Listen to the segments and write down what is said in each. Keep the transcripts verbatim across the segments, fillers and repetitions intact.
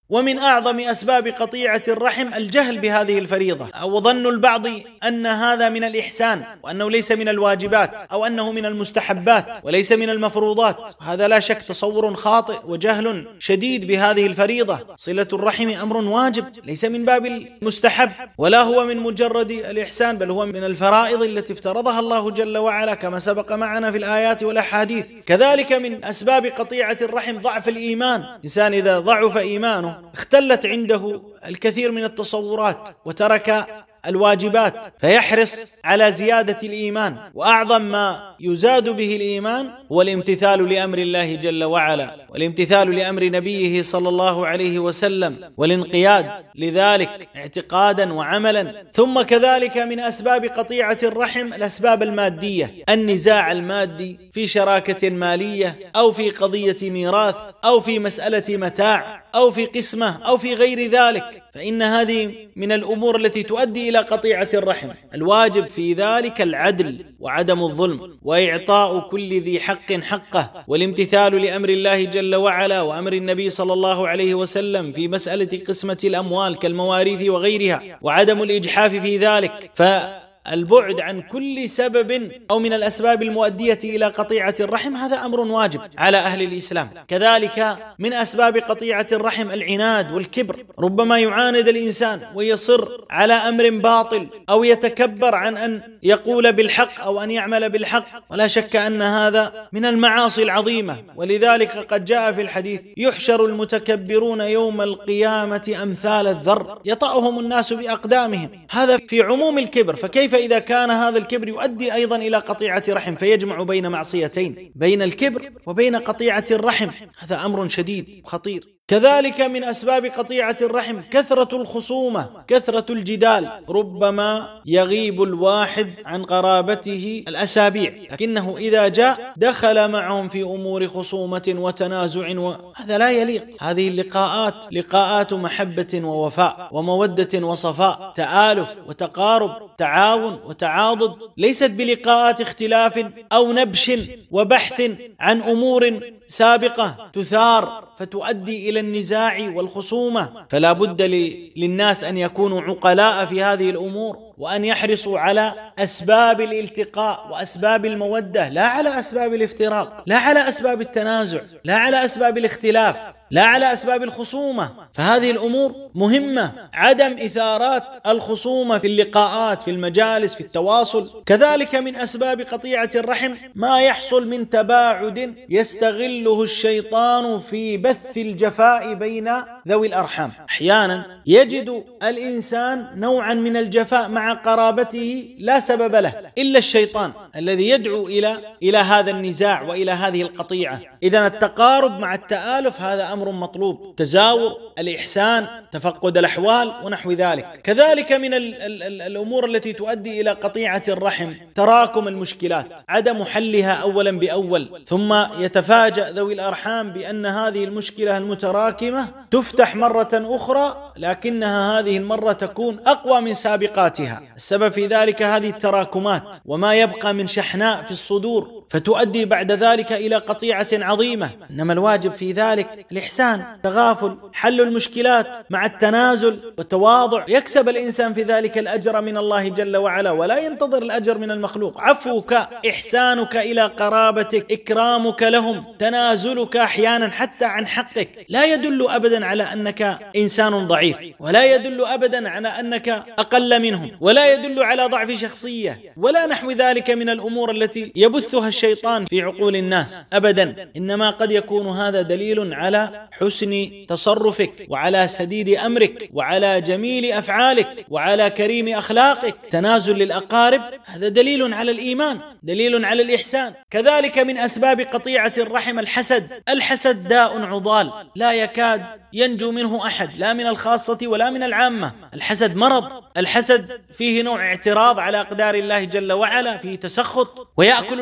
ومن أعظم أسباب قطيعة الرحم الجهل بهذه الفريضة، أو ظن البعض أن هذا من الإحسان وأنه ليس من الواجبات، أو أنه من المستحبات وليس من المفروضات. هذا لا شك تصور خاطئ وجهل شديد بهذه الفريضة. صلة الرحم أمر واجب، ليس من باب المستحب، ولا هو من مجرد الإحسان، بل هو من الفرائض التي افترضها الله جل وعلا كما سبق معنا في الآيات والأحاديث. كذلك من أسباب قطيعة الرحم ضعف الإيمان. الإنسان إذا ضعف إيمانه اختلت عنده الكثير من التصورات وترك الواجبات، فيحرص على زيادة الإيمان. وأعظم ما يزاد به الإيمان هو الامتثال لأمر الله جل وعلا، والامتثال لأمر نبيه صلى الله عليه وسلم، والانقياد لذلك اعتقادا وعملا. ثم كذلك من أسباب قطيعة الرحم الأسباب المادية، النزاع المادي في شراكة مالية، أو في قضية ميراث، أو في مسألة متاع، أو في قسمة، أو في غير ذلك، فإن هذه من الأمور التي تؤدي إلى قطيعة الرحم. الواجب في ذلك العدل وعدم الظلم، وإعطاء كل ذي حق حقه، والامتثال لأمر الله جل وعلا وأمر النبي صلى الله عليه وسلم في مسألة قسمة الأموال كالمواريث وغيرها، وعدم الإجحاف في ذلك. ف البعد عن كل سبب أو من الأسباب المؤدية إلى قطيعة الرحم هذا أمر واجب على أهل الإسلام. كذلك من أسباب قطيعة الرحم العناد والكبر. ربما يعاند الإنسان ويصر على أمر باطل، أو يتكبر عن أن يقول بالحق أو أن يعمل بالحق، ولا شك أن هذا من المعاصي العظيمة. ولذلك قد جاء في الحديث: يحشر المتكبرون يوم القيامة أمثال الذر يطأهم الناس بأقدامهم. هذا في عموم الكبر، فكيف إذا كان هذا الكبر يؤدي أيضا إلى قطيعة رحم، فيجمع بين معصيتين، بين الكبر وبين قطيعة الرحم؟ هذا أمر شديد خطير. كذلك من أسباب قطيعة الرحم كثرة الخصومة، كثرة الجدال. ربما يغيب الواحد عن قرابته الأسابيع، لكنه إذا جاء دخل معهم في أمور خصومة وتنازع، وهذا لا يليق. هذه اللقاءات لقاءات محبة ووفاء ومودة وصفاء، تآلف وتقارب، تعاون وتعاضد، ليست بلقاءات اختلاف أو نبش وبحث عن أمور سابقة تثار فتؤدي إلى النزاع والخصومة. فلا بد للناس أن يكونوا عقلاء في هذه الأمور، وأن يحرصوا على أسباب الالتقاء وأسباب المودة، لا على أسباب الافتراق، لا على أسباب التنازع، لا على أسباب الاختلاف، لا على أسباب الخصومة. فهذه الأمور مهمة. عدم إثارات الخصومة في اللقاءات، في المجالس، في التواصل. كذلك من أسباب قطيعة الرحم ما يحصل من تباعد يستغله الشيطان في بث الجفاء بين ذوي الأرحام. أحيانا يجد الإنسان نوعا من الجفاء مع قرابته لا سبب له إلا الشيطان الذي يدعو إلى إلى هذا النزاع وإلى هذه القطيعة. إذن التقارب مع التآلف هذا أمر مطلوب، تزاور، الإحسان، تفقد الأحوال ونحو ذلك. كذلك من ال ال ال الأمور التي تؤدي إلى قطيعة الرحم تراكم المشكلات، عدم حلها أولا بأول، ثم يتفاجأ ذوي الأرحام بأن هذه المشكلة المتراكمة تفتح مرة أخرى، لكنها هذه المرة تكون أقوى من سابقاتها. السبب في ذلك هذه التراكمات وما يبقى من شحناء في الصدور، فتؤدي بعد ذلك إلى قطيعة عظيمة. إنما الواجب في ذلك الإحسان، تغافل، حل المشكلات مع التنازل والتواضع. يكسب الإنسان في ذلك الأجر من الله جل وعلا، ولا ينتظر الأجر من المخلوق. عفوك، إحسانك إلى قرابتك، إكرامك لهم، تنازلك أحيانا حتى عن حقك، لا يدل أبدا على أنك إنسان ضعيف، ولا يدل أبدا على أنك أقل منهم، ولا يدل على ضعف شخصية، ولا نحو ذلك من الأمور التي يبثها الشيطان في عقول الناس أبدا. إنما قد يكون هذا دليل على حسن تصرفك، وعلى سديد أمرك، وعلى جميل أفعالك، وعلى كريم أخلاقك. تنازل للأقارب هذا دليل على الإيمان، دليل على الإحسان. كذلك من أسباب قطيعة الرحم الحسد. الحسد داء عضال لا يكاد ينجو منه أحد، لا من الخاصة ولا من العامة. الحسد مرض، الحسد فيه نوع اعتراض على أقدار الله جل وعلا، فيه تسخط، ويأكل الحسنات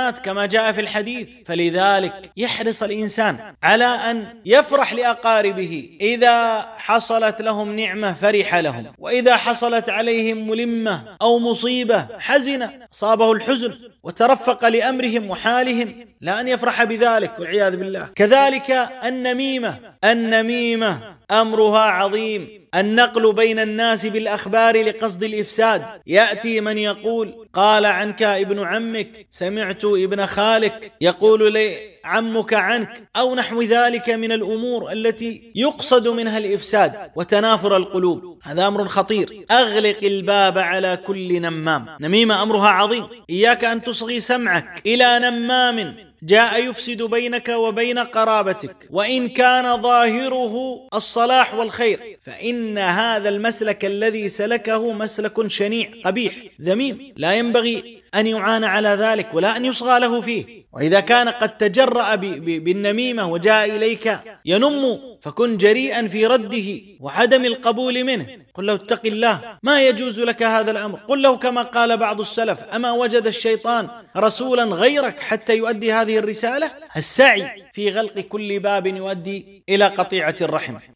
الحسنات كما جاء في الحديث. فلذلك يحرص الإنسان على أن يفرح لأقاربه، إذا حصلت لهم نعمة فرح لهم، وإذا حصلت عليهم ملمة أو مصيبة حزن، صابه الحزن وترفق لأمرهم وحالهم، لا أن يفرح بذلك والعياذ بالله. كذلك النميمة، النميمة أمرها عظيم، النقل بين الناس بالأخبار لقصد الإفساد. يأتي من يقول قال عنك ابن عمك، سمعت ابن خالك يقول لي عمك عنك، أو نحو ذلك من الأمور التي يقصد منها الإفساد وتنافر القلوب. هذا أمر خطير. أغلق الباب على كل نمام. نميمة أمرها عظيم. إياك أن تصغي سمعك إلى نمام جاء يفسد بينك وبين قرابتك، وإن كان ظاهره الصلاح والخير، فإن هذا المسلك الذي سلكه مسلك شنيع قبيح ذميم، لا ينبغي أن يعان على ذلك ولا أن يصغى له فيه. وإذا كان قد تجرأ بالنميمة وجاء إليك ينم، فكن جريئا في رده وعدم القبول منه. قل له اتق الله، ما يجوز لك هذا الأمر. قل له كما قال بعض السلف: أما وجد الشيطان رسولا غيرك حتى يؤدي هذه الرسالة؟ السعي في غلق كل باب يؤدي إلى قطيعة الرحم.